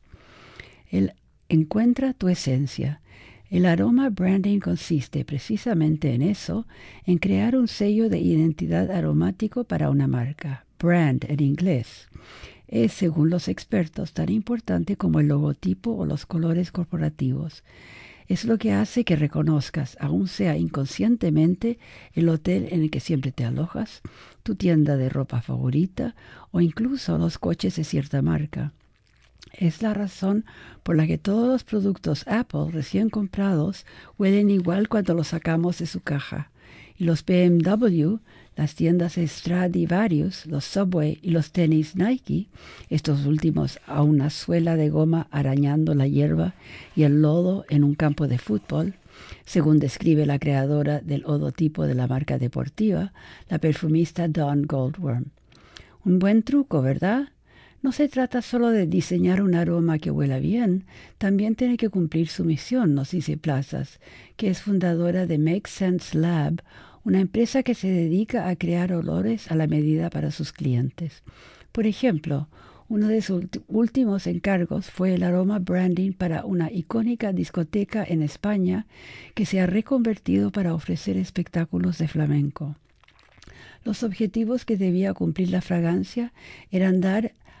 [SPEAKER 1] Él encuentra tu esencia. El aroma branding consiste precisamente en eso, en crear un sello de identidad aromático para una marca. Brand en inglés. Es, según los expertos, tan importante como el logotipo o los colores corporativos. Es lo que hace que reconozcas, aun sea inconscientemente, el hotel en el que siempre te alojas, tu tienda de ropa favorita o incluso los coches de cierta marca. Es la razón por la que todos los productos Apple recién comprados huelen igual cuando los sacamos de su caja. Y los BMW, las tiendas Stradivarius, los Subway y los tenis Nike, estos últimos a una suela de goma arañando la hierba y el lodo en un campo de fútbol, según describe la creadora del odotipo de la marca deportiva, la perfumista Dawn Goldworm. Un buen truco, ¿verdad? No se trata solo de diseñar un aroma que huela bien, también tiene que cumplir su misión, nos dice Plazas, que es fundadora de Make Sense Lab, una empresa que se dedica a crear olores a la medida para sus clientes. Por ejemplo, uno de sus últimos encargos fue el aroma branding para una icónica discoteca en España que se ha reconvertido para ofrecer espectáculos de flamenco. Los objetivos que debía cumplir la fragancia eran dar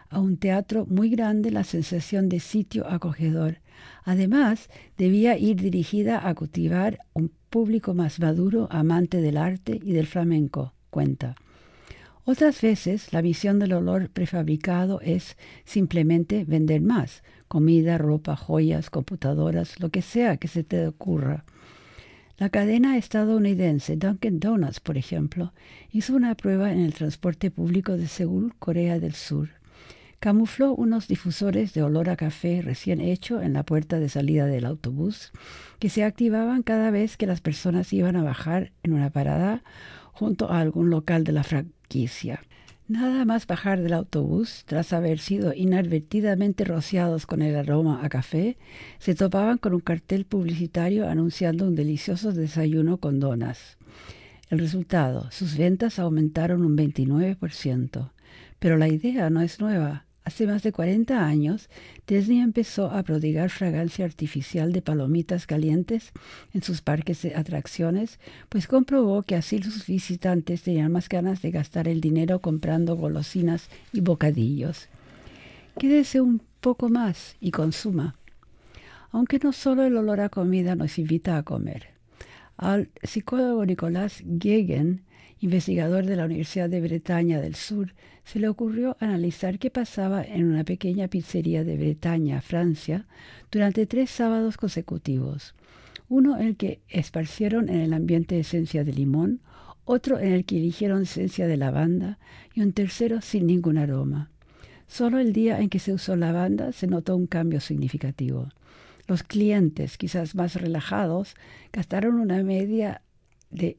[SPEAKER 1] a un teatro muy grande la sensación de sitio acogedor. Además, debía ir dirigida a cultivar un público más maduro, amante del arte y del flamenco, cuenta. Otras veces, la visión del olor prefabricado es simplemente vender más: comida, ropa, joyas, computadoras, lo que sea que se te ocurra. La cadena estadounidense Dunkin' Donuts, por ejemplo, hizo una prueba en el transporte público de Seúl, Corea del Sur. Camufló unos difusores de olor a café recién hecho en la puerta de salida del autobús, que se activaban cada vez que las personas iban a bajar en una parada junto a algún local de la franquicia. Nada más bajar del autobús, tras haber sido inadvertidamente rociados con el aroma a café, se topaban con un cartel publicitario anunciando un delicioso desayuno con donas. El resultado: sus ventas aumentaron un 29%. Pero la idea no es nueva. Hace más de 40 años, Disney empezó a prodigar fragancia artificial de palomitas calientes en sus parques de atracciones, pues comprobó que así sus visitantes tenían más ganas de gastar el dinero comprando golosinas y bocadillos. Quédese un poco más y consuma. Aunque no solo el olor a comida nos invita a comer. Al psicólogo Nicolas Guéguen, investigador de la Universidad de Bretaña del Sur, se le ocurrió analizar qué pasaba en una pequeña pizzería de Bretaña, Francia, durante 3 sábados consecutivos. Uno en el que esparcieron en el ambiente esencia de limón, otro en el que eligieron esencia de lavanda y un tercero sin ningún aroma. Solo el día en que se usó lavanda se notó un cambio significativo. Los clientes, quizás más relajados, gastaron una media de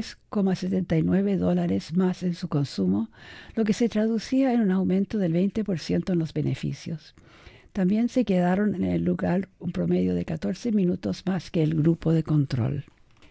[SPEAKER 1] $3,79 más en su consumo, lo que se traducía en un aumento del 20% en los beneficios. También se quedaron en el lugar un promedio de 14 minutos más que el grupo de control.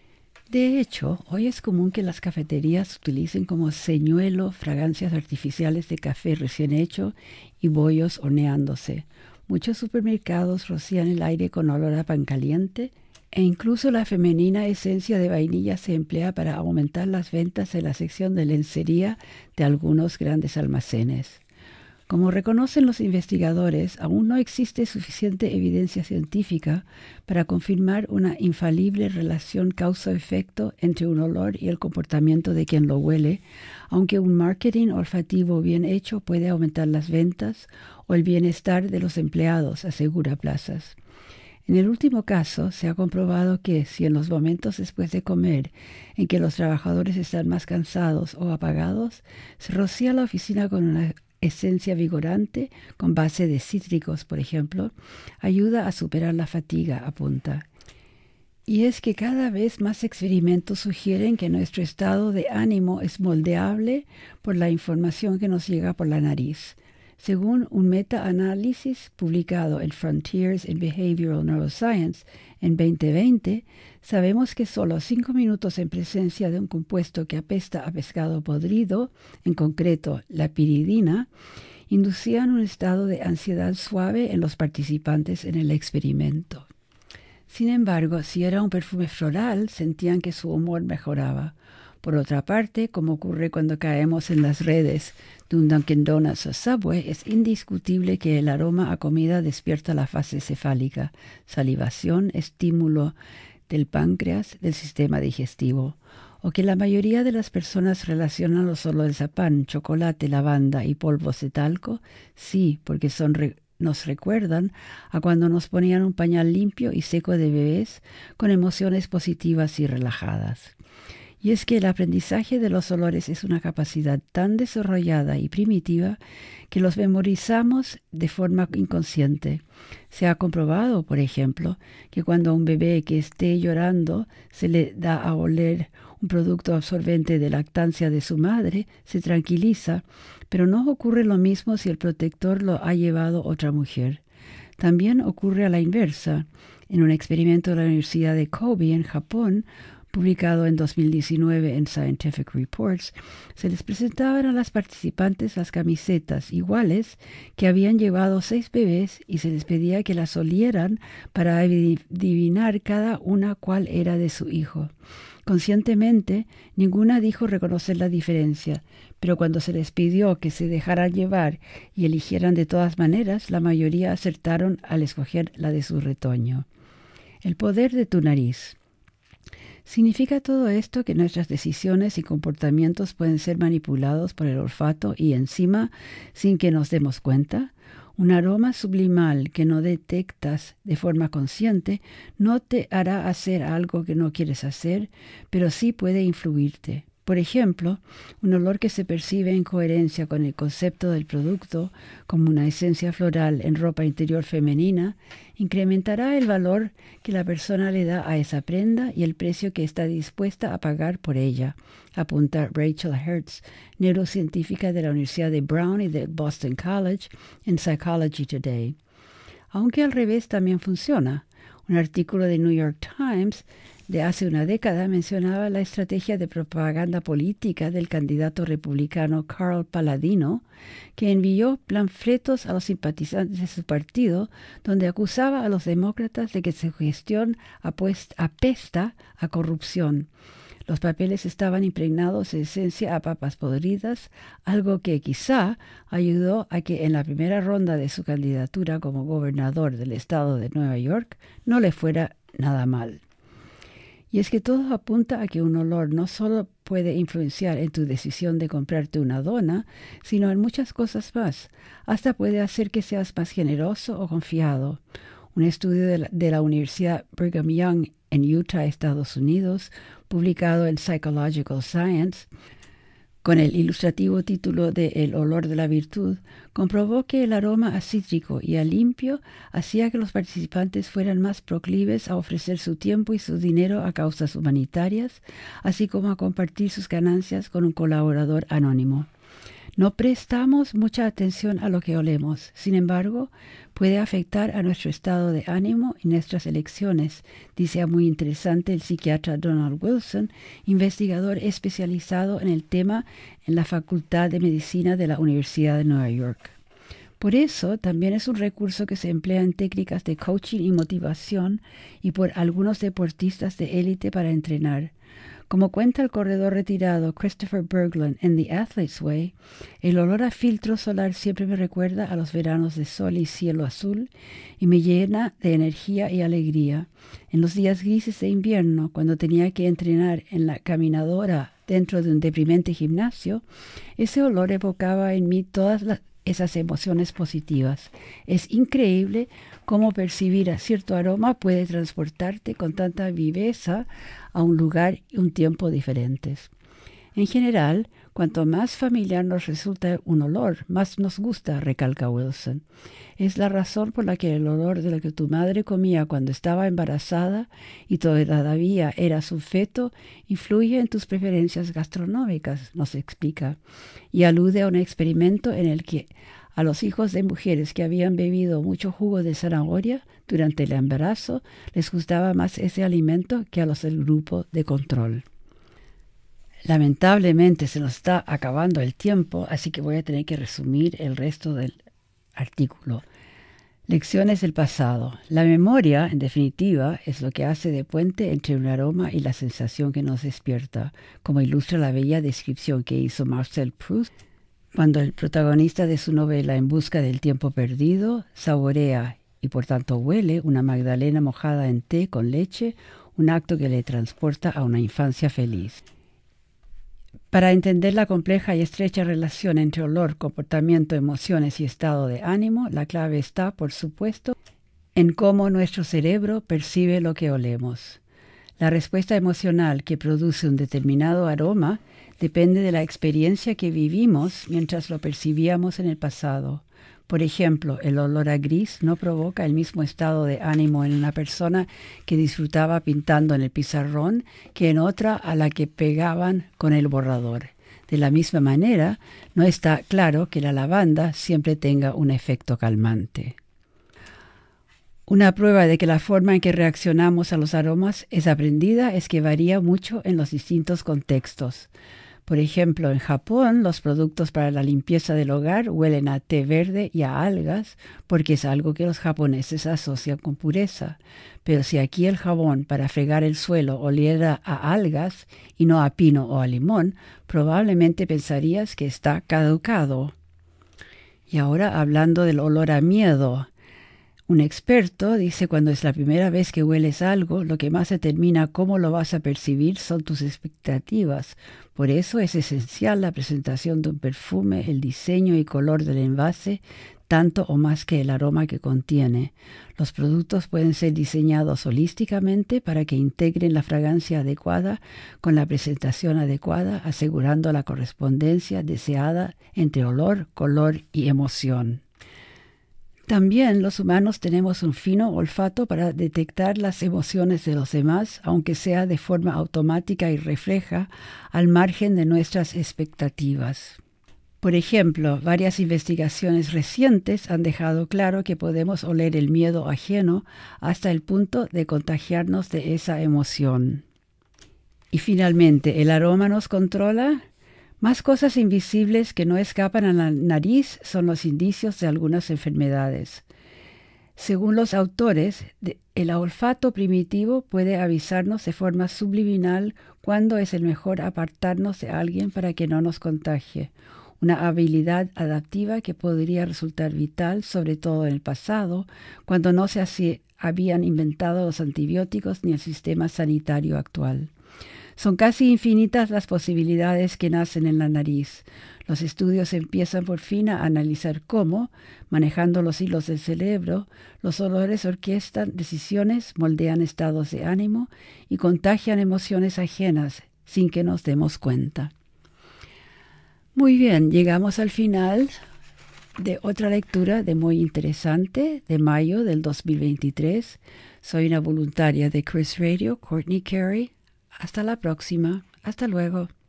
[SPEAKER 1] De hecho, hoy es común que las cafeterías utilicen como señuelo fragancias artificiales de café recién hecho y bollos horneándose. Muchos supermercados rocían el aire con olor a pan caliente, e incluso la femenina esencia de vainilla se emplea para aumentar las ventas en la sección de lencería de algunos grandes almacenes. Como reconocen los investigadores, aún no existe suficiente evidencia científica para confirmar una infalible relación causa-efecto entre un olor y el comportamiento de quien lo huele, aunque un marketing olfativo bien hecho puede aumentar las ventas o el bienestar de los empleados, asegura Plazas. En el último caso, se ha comprobado que si en los momentos después de comer en que los trabajadores están más cansados o apagados, se rocía la oficina con una esencia vigorante con base de cítricos, por ejemplo, ayuda a superar la fatiga, apunta. Y es que cada vez más experimentos sugieren que nuestro estado de ánimo es moldeable por la información que nos llega por la nariz. Según un metaanálisis publicado en Frontiers in Behavioral Neuroscience en 2020, sabemos que solo 5 minutos en presencia de un compuesto que apesta a pescado podrido, en concreto la piridina, inducían un estado de ansiedad suave en los participantes en el experimento. Sin embargo, si era un perfume floral, sentían que su humor mejoraba. Por otra parte, como ocurre cuando caemos en las redes de un Dunkin' Donuts o Subway, es indiscutible que el aroma a comida despierta la fase cefálica, salivación, estímulo del páncreas, del sistema digestivo, o que la mayoría de las personas relacionan los olores a pan, chocolate, lavanda y polvos de talco, sí, porque nos recuerdan a cuando nos ponían un pañal limpio y seco de bebés con emociones positivas y relajadas. Y es que el aprendizaje de los olores es una capacidad tan desarrollada y primitiva que los memorizamos de forma inconsciente. Se ha comprobado, por ejemplo, que cuando a un bebé que esté llorando se le da a oler un producto absorbente de lactancia de su madre, se tranquiliza, pero no ocurre lo mismo si el protector lo ha llevado otra mujer. También ocurre a la inversa. En un experimento de la Universidad de Kobe, en Japón, publicado en 2019 en Scientific Reports, se les presentaban a las participantes las camisetas iguales que habían llevado 6 bebés y se les pedía que las olieran para adivinar cada una cuál era de su hijo. Conscientemente, ninguna dijo reconocer la diferencia, pero cuando se les pidió que se dejaran llevar y eligieran de todas maneras, la mayoría acertaron al escoger la de su retoño. El poder de tu nariz. ¿Significa todo esto que nuestras decisiones y comportamientos pueden ser manipulados por el olfato y encima sin que nos demos cuenta? Un aroma sublimal que no detectas de forma consciente no te hará hacer algo que no quieres hacer, pero sí puede influirte. Por ejemplo, un olor que se percibe en coherencia con el concepto del producto, como una esencia floral en ropa interior femenina, incrementará el valor que la persona le da a esa prenda y el precio que está dispuesta a pagar por ella, apunta Rachel Hertz, neurocientífica de la Universidad de Brown y del Boston College, en Psychology Today. Aunque al revés también funciona. Un artículo de New York Times de hace una década mencionaba la estrategia de propaganda política del candidato republicano Carl Paladino, que envió panfletos a los simpatizantes de su partido donde acusaba a los demócratas de que su gestión apesta a corrupción. Los papeles estaban impregnados de esencia a papas podridas, algo que quizá ayudó a que en la primera ronda de su candidatura como gobernador del estado de Nueva York no le fuera nada mal. Y es que todo apunta a que un olor no solo puede influenciar en tu decisión de comprarte una dona, sino en muchas cosas más. Hasta puede hacer que seas más generoso o confiado. Un estudio de la Universidad Brigham Young en Utah, Estados Unidos, publicado en Psychological Science, con el ilustrativo título de El olor de la virtud, comprobó que el aroma a cítrico y a limpio hacía que los participantes fueran más proclives a ofrecer su tiempo y su dinero a causas humanitarias, así como a compartir sus ganancias con un colaborador anónimo. No prestamos mucha atención a lo que olemos, sin embargo, puede afectar a nuestro estado de ánimo y nuestras elecciones, dice muy interesante el psiquiatra Donald Wilson, investigador especializado en el tema en la Facultad de Medicina de la Universidad de Nueva York. Por eso, también es un recurso que se emplea en técnicas de coaching y motivación y por algunos deportistas de élite para entrenar. Como cuenta el corredor retirado Christopher Berglund en The Athlete's Way, el olor a filtro solar siempre me recuerda a los veranos de sol y cielo azul y me llena de energía y alegría. En los días grises de invierno, cuando tenía que entrenar en la caminadora dentro de un deprimente gimnasio, ese olor evocaba en mí todas esas emociones positivas. Es increíble cómo percibir a cierto aroma puede transportarte con tanta viveza a un lugar y un tiempo diferentes. En general, cuanto más familiar nos resulta un olor, más nos gusta, recalca Wilson. Es la razón por la que el olor de lo que tu madre comía cuando estaba embarazada y todavía era su feto influye en tus preferencias gastronómicas, nos explica, y alude a un experimento en el que a los hijos de mujeres que habían bebido mucho jugo de zanahoria durante el embarazo les gustaba más ese alimento que a los del grupo de control. Lamentablemente se nos está acabando el tiempo, así que voy a tener que resumir el resto del artículo. Lecciones del pasado. La memoria, en definitiva, es lo que hace de puente entre un aroma y la sensación que nos despierta, como ilustra la bella descripción que hizo Marcel Proust cuando el protagonista de su novela En busca del tiempo perdido saborea y por tanto huele una magdalena mojada en té con leche, un acto que le transporta a una infancia feliz. Para entender la compleja y estrecha relación entre olor, comportamiento, emociones y estado de ánimo, la clave está, por supuesto, en cómo nuestro cerebro percibe lo que olemos. La respuesta emocional que produce un determinado aroma depende de la experiencia que vivimos mientras lo percibíamos en el pasado. Por ejemplo, el olor a gris no provoca el mismo estado de ánimo en una persona que disfrutaba pintando en el pizarrón que en otra a la que pegaban con el borrador. De la misma manera, no está claro que la lavanda siempre tenga un efecto calmante. Una prueba de que la forma en que reaccionamos a los aromas es aprendida es que varía mucho en los distintos contextos. Por ejemplo, en Japón, los productos para la limpieza del hogar huelen a té verde y a algas porque es algo que los japoneses asocian con pureza. Pero si aquí el jabón para fregar el suelo oliera a algas y no a pino o a limón, probablemente pensarías que está caducado. Y ahora hablando del olor a miedo. Un experto dice cuando es la primera vez que hueles algo, lo que más determina cómo lo vas a percibir son tus expectativas. Por eso es esencial la presentación de un perfume, el diseño y color del envase, tanto o más que el aroma que contiene. Los productos pueden ser diseñados holísticamente para que integren la fragancia adecuada con la presentación adecuada, asegurando la correspondencia deseada entre olor, color y emoción. También los humanos tenemos un fino olfato para detectar las emociones de los demás, aunque sea de forma automática y refleja al margen de nuestras expectativas. Por ejemplo, varias investigaciones recientes han dejado claro que podemos oler el miedo ajeno hasta el punto de contagiarnos de esa emoción. Y finalmente, ¿el aroma nos controla? Más cosas invisibles que no escapan a la nariz son los indicios de algunas enfermedades. Según los autores, el olfato primitivo puede avisarnos de forma subliminal cuándo es el mejor apartarnos de alguien para que no nos contagie. Una habilidad adaptiva que podría resultar vital, sobre todo en el pasado, cuando no se habían inventado los antibióticos ni el sistema sanitario actual. Son casi infinitas las posibilidades que nacen en la nariz. Los estudios empiezan por fin a analizar cómo, manejando los hilos del cerebro, los olores orquestan decisiones, moldean estados de ánimo y contagian emociones ajenas sin que nos demos cuenta. Muy bien, llegamos al final de otra lectura de Muy Interesante de mayo del 2023. Soy una voluntaria de Chris Radio, Courtney Carey. Hasta la próxima. Hasta luego.